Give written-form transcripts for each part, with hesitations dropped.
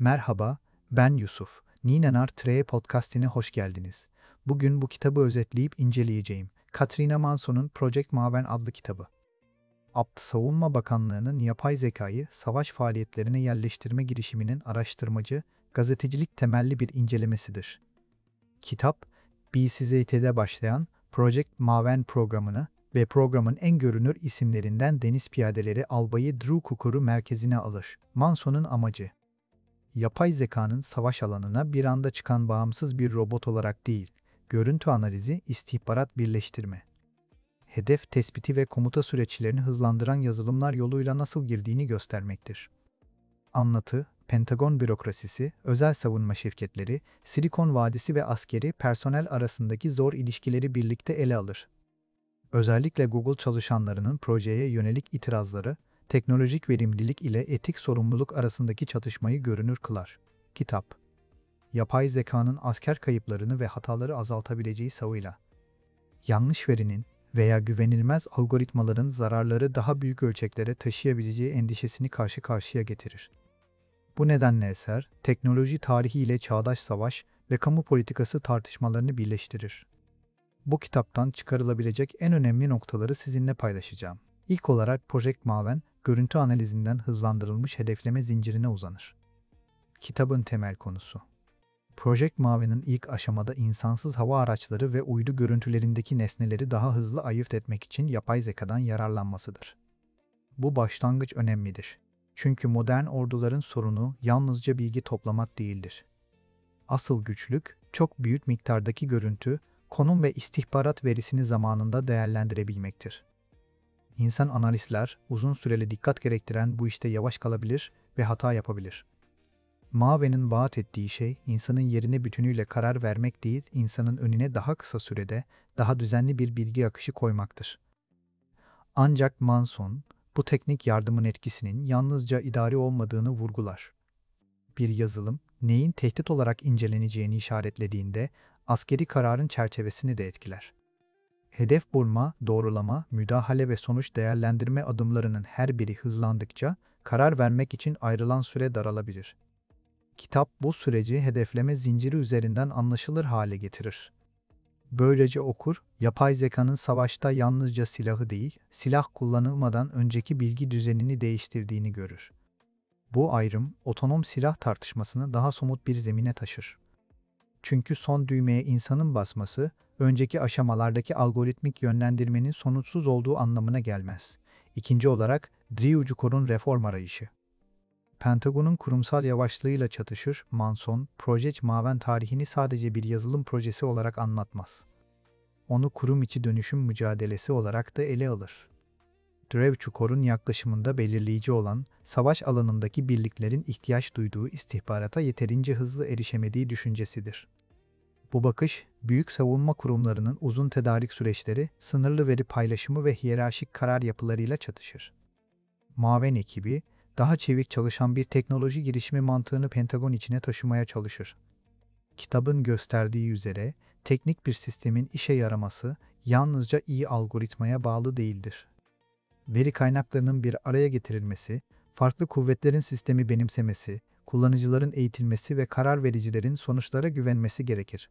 Merhaba, ben Yusuf. Ninenar Treye podcastine hoş geldiniz. Bugün bu kitabı özetleyip inceleyeceğim. Katrina Manson'un Project Maven adlı kitabı. Savunma Bakanlığı'nın yapay zekayı savaş faaliyetlerine yerleştirme girişiminin araştırmacı, gazetecilik temelli bir incelemesidir. Kitap, BCZT'de başlayan Project Maven programını ve programın en görünür isimlerinden deniz piyadeleri Albayı Drew Cooker'u merkezine alır. Manson'un amacı, yapay zekanın savaş alanına bir anda çıkan bağımsız bir robot olarak değil, görüntü analizi, istihbarat birleştirme, hedef tespiti ve komuta süreçlerini hızlandıran yazılımlar yoluyla nasıl girdiğini göstermektir. Anlatı, Pentagon bürokrasisi, özel savunma şirketleri, Silikon Vadisi ve askeri personel arasındaki zor ilişkileri birlikte ele alır. Özellikle Google çalışanlarının projeye yönelik itirazları, teknolojik verimlilik ile etik sorumluluk arasındaki çatışmayı görünür kılar. Kitap, yapay zekanın asker kayıplarını ve hataları azaltabileceği savıyla, yanlış verinin veya güvenilmez algoritmaların zararları daha büyük ölçeklere taşıyabileceği endişesini karşı karşıya getirir. Bu nedenle eser, teknoloji tarihi ile çağdaş savaş ve kamu politikası tartışmalarını birleştirir. Bu kitaptan çıkarılabilecek en önemli noktaları sizinle paylaşacağım. İlk olarak Project Maven, görüntü analizinden hızlandırılmış hedefleme zincirine uzanır. Kitabın temel konusu. Project Maven'in ilk aşamada insansız hava araçları ve uydu görüntülerindeki nesneleri daha hızlı ayırt etmek için yapay zekadan yararlanmasıdır. Bu başlangıç önemlidir. Çünkü modern orduların sorunu yalnızca bilgi toplamak değildir. Asıl güçlük, çok büyük miktardaki görüntü, konum ve istihbarat verisini zamanında değerlendirebilmektir. İnsan analistler, uzun süreli dikkat gerektiren bu işte yavaş kalabilir ve hata yapabilir. Maven'in vaat ettiği şey, insanın yerine bütünüyle karar vermek değil, insanın önüne daha kısa sürede, daha düzenli bir bilgi akışı koymaktır. Ancak Manson, bu teknik yardımın etkisinin yalnızca idari olmadığını vurgular. Bir yazılım, neyin tehdit olarak inceleneceğini işaretlediğinde, askeri kararın çerçevesini de etkiler. Hedef bulma, doğrulama, müdahale ve sonuç değerlendirme adımlarının her biri hızlandıkça, karar vermek için ayrılan süre daralabilir. Kitap bu süreci hedefleme zinciri üzerinden anlaşılır hale getirir. Böylece okur, yapay zekanın savaşta yalnızca silahı değil, silah kullanılmadan önceki bilgi düzenini değiştirdiğini görür. Bu ayrım, otonom silah tartışmasını daha somut bir zemine taşır. Çünkü son düğmeye insanın basması, önceki aşamalardaki algoritmik yönlendirmenin sonuçsuz olduğu anlamına gelmez. İkinci olarak, Drew Cooker'un reform arayışı. Pentagon'un kurumsal yavaşlığıyla çatışır, Manson, Project Maven tarihini sadece bir yazılım projesi olarak anlatmaz. Onu kurum içi dönüşüm mücadelesi olarak da ele alır. Drew Cooker'un yaklaşımında belirleyici olan, savaş alanındaki birliklerin ihtiyaç duyduğu istihbarata yeterince hızlı erişemediği düşüncesidir. Bu bakış, büyük savunma kurumlarının uzun tedarik süreçleri, sınırlı veri paylaşımı ve hiyerarşik karar yapılarıyla çatışır. Maven ekibi, daha çevik çalışan bir teknoloji girişimi mantığını Pentagon içine taşımaya çalışır. Kitabın gösterdiği üzere, teknik bir sistemin işe yaraması yalnızca iyi algoritmaya bağlı değildir. Veri kaynaklarının bir araya getirilmesi, farklı kuvvetlerin sistemi benimsemesi, kullanıcıların eğitilmesi ve karar vericilerin sonuçlara güvenmesi gerekir.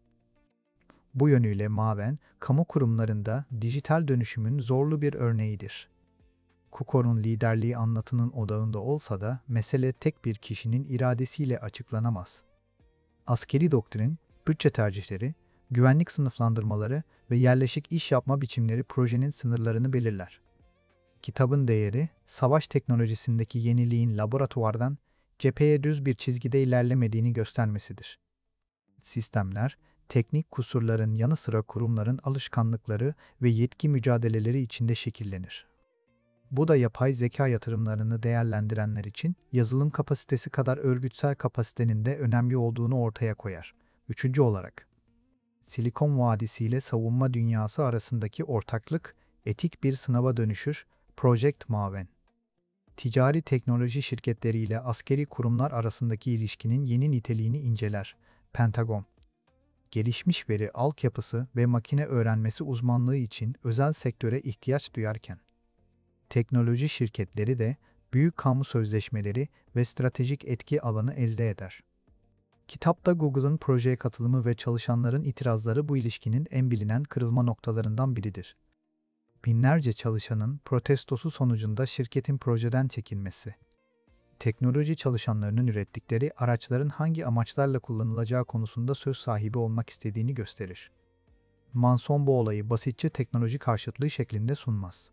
Bu yönüyle Maven, kamu kurumlarında dijital dönüşümün zorlu bir örneğidir. Cooker'un liderliği anlatının odağında olsa da mesele tek bir kişinin iradesiyle açıklanamaz. Askeri doktrin, bütçe tercihleri, güvenlik sınıflandırmaları ve yerleşik iş yapma biçimleri projenin sınırlarını belirler. Kitabın değeri, savaş teknolojisindeki yeniliğin laboratuvardan cepheye düz bir çizgide ilerlemediğini göstermesidir. Sistemler, teknik kusurların yanı sıra kurumların alışkanlıkları ve yetki mücadeleleri içinde şekillenir. Bu da yapay zeka yatırımlarını değerlendirenler için yazılım kapasitesi kadar örgütsel kapasitenin de önemli olduğunu ortaya koyar. Üçüncü olarak, Silikon Vadisi ile savunma dünyası arasındaki ortaklık, etik bir sınava dönüşür, Project Maven. Ticari teknoloji şirketleri ile askeri kurumlar arasındaki ilişkinin yeni niteliğini inceler. Pentagon, gelişmiş veri altyapısı ve makine öğrenmesi uzmanlığı için özel sektöre ihtiyaç duyarken, teknoloji şirketleri de büyük kamu sözleşmeleri ve stratejik etki alanı elde eder. Kitapta Google'ın projeye katılımı ve çalışanların itirazları bu ilişkinin en bilinen kırılma noktalarından biridir. Binlerce çalışanın protestosu sonucunda şirketin projeden çekilmesi, teknoloji çalışanlarının ürettikleri araçların hangi amaçlarla kullanılacağı konusunda söz sahibi olmak istediğini gösterir. Manson bu olayı basitçe teknoloji karşıtlığı şeklinde sunmaz.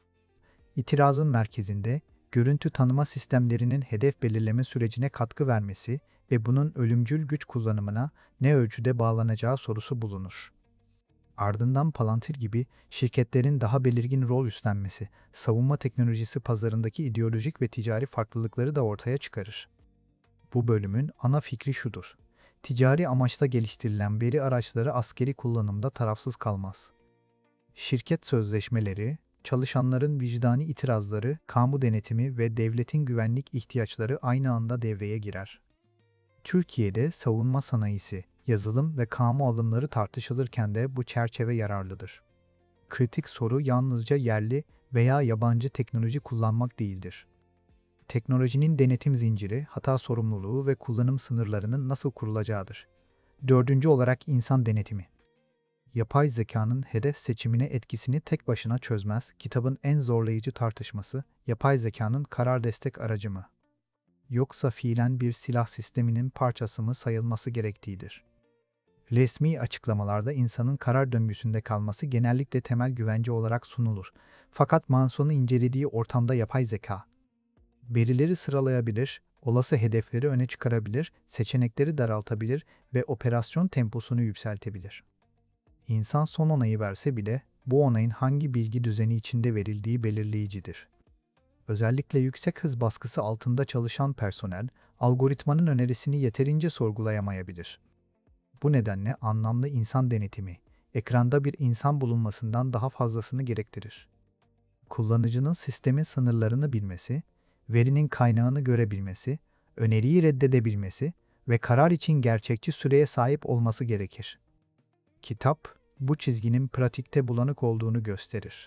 İtirazın merkezinde, görüntü tanıma sistemlerinin hedef belirleme sürecine katkı vermesi ve bunun ölümcül güç kullanımına ne ölçüde bağlanacağı sorusu bulunur. Ardından Palantir gibi şirketlerin daha belirgin rol üstlenmesi, savunma teknolojisi pazarındaki ideolojik ve ticari farklılıkları da ortaya çıkarır. Bu bölümün ana fikri şudur: ticari amaçla geliştirilen veri araçları askeri kullanımda tarafsız kalmaz. Şirket sözleşmeleri, çalışanların vicdani itirazları, kamu denetimi ve devletin güvenlik ihtiyaçları aynı anda devreye girer. Türkiye'de savunma sanayisi, yazılım ve kamu alımları tartışılırken de bu çerçeve yararlıdır. Kritik soru yalnızca yerli veya yabancı teknoloji kullanmak değildir. Teknolojinin denetim zinciri, hata sorumluluğu ve kullanım sınırlarının nasıl kurulacağıdır. Dördüncü olarak insan denetimi. Yapay zekanın hedef seçimine etkisini tek başına çözmez. Kitabın en zorlayıcı tartışması, yapay zekanın karar destek aracı mı? Yoksa fiilen bir silah sisteminin parçası mı sayılması gerektiğidir. Resmi açıklamalarda insanın karar döngüsünde kalması genellikle temel güvence olarak sunulur. Fakat Manson'un incelediği ortamda yapay zeka, verileri sıralayabilir, olası hedefleri öne çıkarabilir, seçenekleri daraltabilir ve operasyon temposunu yükseltebilir. İnsan son onayı verse bile, bu onayın hangi bilgi düzeni içinde verildiği belirleyicidir. Özellikle yüksek hız baskısı altında çalışan personel, algoritmanın önerisini yeterince sorgulayamayabilir. Bu nedenle anlamlı insan denetimi, ekranda bir insan bulunmasından daha fazlasını gerektirir. Kullanıcının sistemin sınırlarını bilmesi, verinin kaynağını görebilmesi, öneriyi reddedebilmesi ve karar için gerçekçi süreye sahip olması gerekir. Kitap, bu çizginin pratikte bulanık olduğunu gösterir.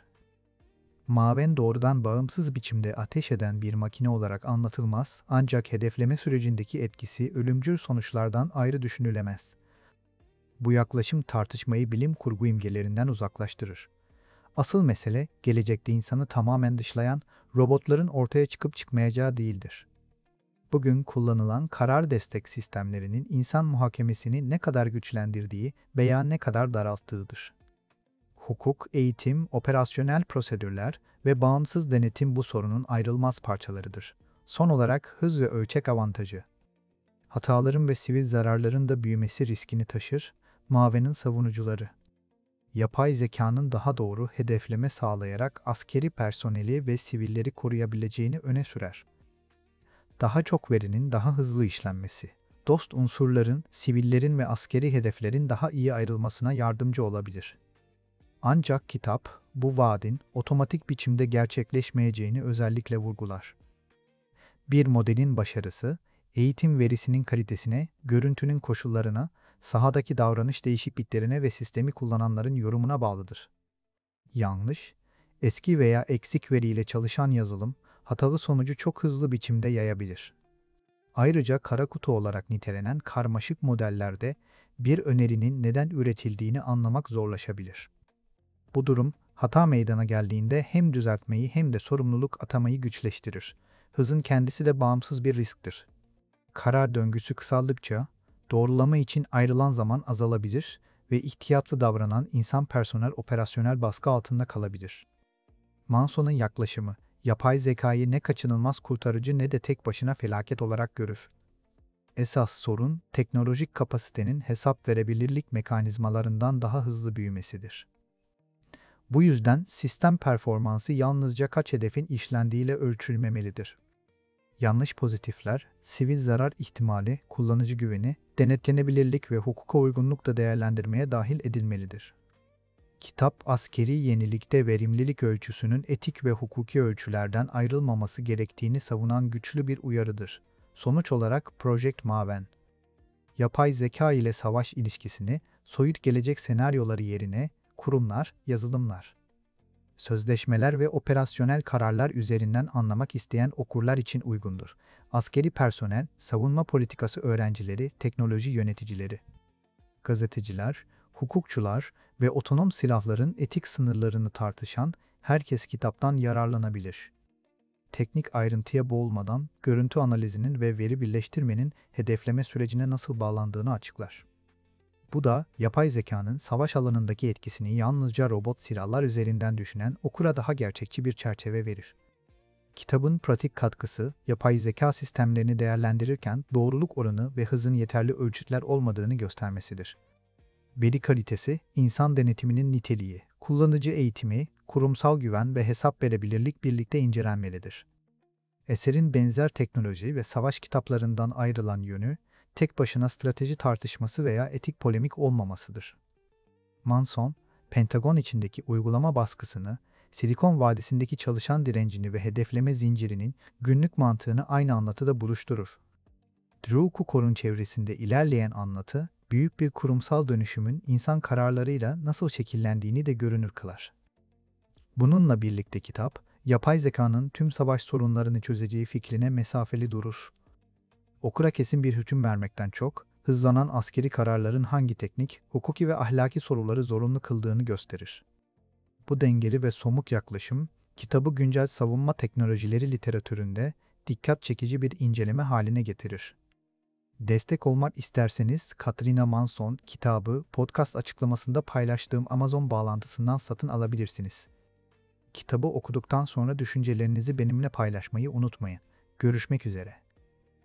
Maven doğrudan bağımsız biçimde ateş eden bir makine olarak anlatılmaz, ancak hedefleme sürecindeki etkisi ölümcül sonuçlardan ayrı düşünülemez. Bu yaklaşım tartışmayı bilim kurgu imgelerinden uzaklaştırır. Asıl mesele, gelecekte insanı tamamen dışlayan robotların ortaya çıkıp çıkmayacağı değildir. Bugün kullanılan karar destek sistemlerinin insan muhakemesini ne kadar güçlendirdiği veya ne kadar daralttığıdır. Hukuk, eğitim, operasyonel prosedürler ve bağımsız denetim bu sorunun ayrılmaz parçalarıdır. Son olarak hız ve ölçek avantajı. Hataların ve sivil zararların da büyümesi riskini taşır. Maven'in savunucuları, yapay zekanın daha doğru hedefleme sağlayarak askeri personeli ve sivilleri koruyabileceğini öne sürer. Daha çok verinin daha hızlı işlenmesi, dost unsurların, sivillerin ve askeri hedeflerin daha iyi ayrılmasına yardımcı olabilir. Ancak kitap, bu vaadin otomatik biçimde gerçekleşmeyeceğini özellikle vurgular. Bir modelin başarısı, eğitim verisinin kalitesine, görüntünün koşullarına, sahadaki davranış değişikliklerine ve sistemi kullananların yorumuna bağlıdır. Yanlış, eski veya eksik veriyle çalışan yazılım, hatalı sonucu çok hızlı biçimde yayabilir. Ayrıca kara kutu olarak nitelenen karmaşık modellerde bir önerinin neden üretildiğini anlamak zorlaşabilir. Bu durum, hata meydana geldiğinde hem düzeltmeyi hem de sorumluluk atamayı güçleştirir. Hızın kendisi de bağımsız bir risktir. Karar döngüsü kısaldıkça, doğrulama için ayrılan zaman azalabilir ve ihtiyatlı davranan insan personel operasyonel baskı altında kalabilir. Manson'un yaklaşımı, yapay zekayı ne kaçınılmaz kurtarıcı ne de tek başına felaket olarak görür. Esas sorun, teknolojik kapasitenin hesap verebilirlik mekanizmalarından daha hızlı büyümesidir. Bu yüzden sistem performansı yalnızca kaç hedefin işlendiğiyle ölçülmemelidir. Yanlış pozitifler, sivil zarar ihtimali, kullanıcı güveni, denetlenebilirlik ve hukuka uygunluk da değerlendirmeye dahil edilmelidir. Kitap, askeri yenilikte verimlilik ölçüsünün etik ve hukuki ölçülerden ayrılmaması gerektiğini savunan güçlü bir uyarıdır. Sonuç olarak Project Maven, yapay zeka ile savaş ilişkisini, soyut gelecek senaryoları yerine kurumlar, yazılımlar sözleşmeler ve operasyonel kararlar üzerinden anlamak isteyen okurlar için uygundur. Askeri personel, savunma politikası öğrencileri, teknoloji yöneticileri, gazeteciler, hukukçular ve otonom silahların etik sınırlarını tartışan herkes kitaptan yararlanabilir. Teknik ayrıntıya boğulmadan görüntü analizinin ve veri birleştirmenin hedefleme sürecine nasıl bağlandığını açıklar. Bu da yapay zekanın savaş alanındaki etkisini yalnızca robot silahlar üzerinden düşünen okura daha gerçekçi bir çerçeve verir. Kitabın pratik katkısı, yapay zeka sistemlerini değerlendirirken doğruluk oranı ve hızın yeterli ölçütler olmadığını göstermesidir. Veri kalitesi, insan denetiminin niteliği, kullanıcı eğitimi, kurumsal güven ve hesap verebilirlik birlikte incelenmelidir. Eserin benzer teknoloji ve savaş kitaplarından ayrılan yönü, tek başına strateji tartışması veya etik polemik olmamasıdır. Manson, Pentagon içindeki uygulama baskısını, Silikon Vadisi'ndeki çalışan direncini ve hedefleme zincirinin günlük mantığını aynı anlatıda buluşturur. Drew Kukor'un çevresinde ilerleyen anlatı, büyük bir kurumsal dönüşümün insan kararlarıyla nasıl şekillendiğini de görünür kılar. Bununla birlikte kitap, yapay zekanın tüm savaş sorunlarını çözeceği fikrine mesafeli durur. Okura kesin bir hüküm vermekten çok, hızlanan askeri kararların hangi teknik, hukuki ve ahlaki soruları zorunlu kıldığını gösterir. Bu dengeli ve somut yaklaşım, kitabı güncel savunma teknolojileri literatüründe dikkat çekici bir inceleme haline getirir. Destek olmak isterseniz Katrina Manson kitabı podcast açıklamasında paylaştığım Amazon bağlantısından satın alabilirsiniz. Kitabı okuduktan sonra düşüncelerinizi benimle paylaşmayı unutmayın. Görüşmek üzere.